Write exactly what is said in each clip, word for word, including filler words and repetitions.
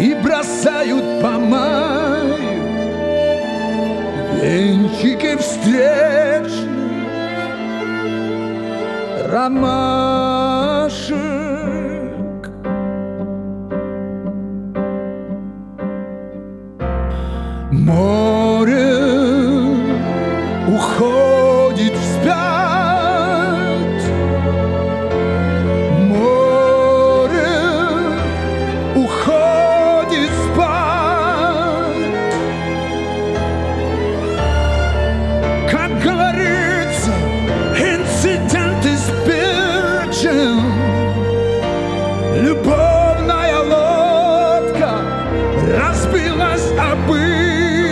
и бросают по маю венчики встречных ромашек. Море уходит вспять, море уходит спать. Как говорится, инцидент испечен, любовная лодка разбилась об их.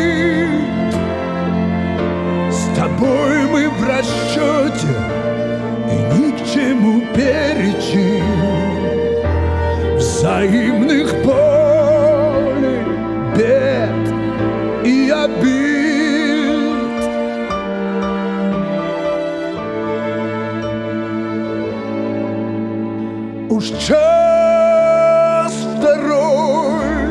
С тобой мы в расчете, и ни к чему перечин взаимных болей, бед и обид. Уж час второй,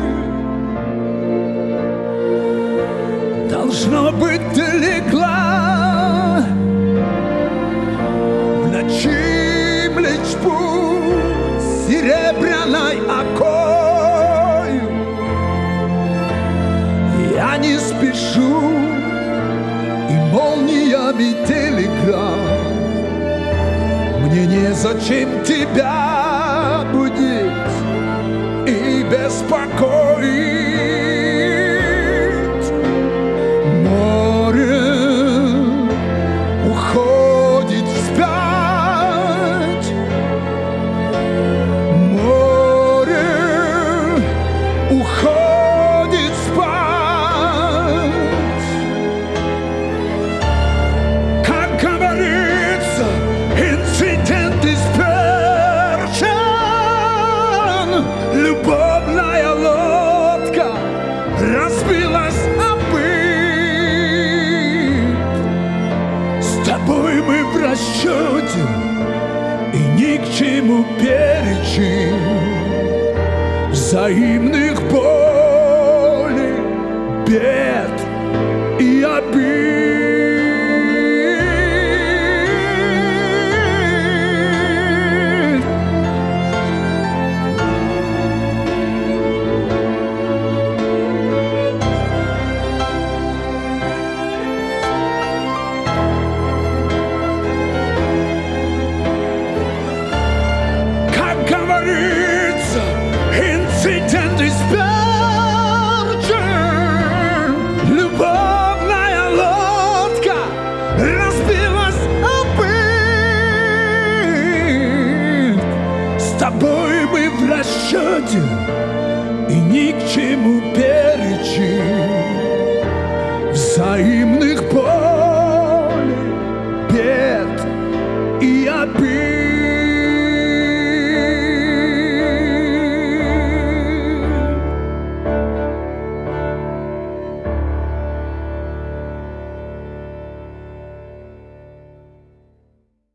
должно быть, ты легла в ночи млечбу серебряной окою. Я не спешу, и молниями телеграф. Мне незачем тебя будить и беспокоить. Море уходит вспять, море уходит спать. Как говорится, инцидент испорчен, любовная лодка разбилась об их. С тобой мы в расчете, и ни к чему перечин взаимных болей, бед и обид. Как говорится, инцидент испорчен, любовная лодка разбилась об их. С тобой мы в расчете, и ни к чему перечин взаимных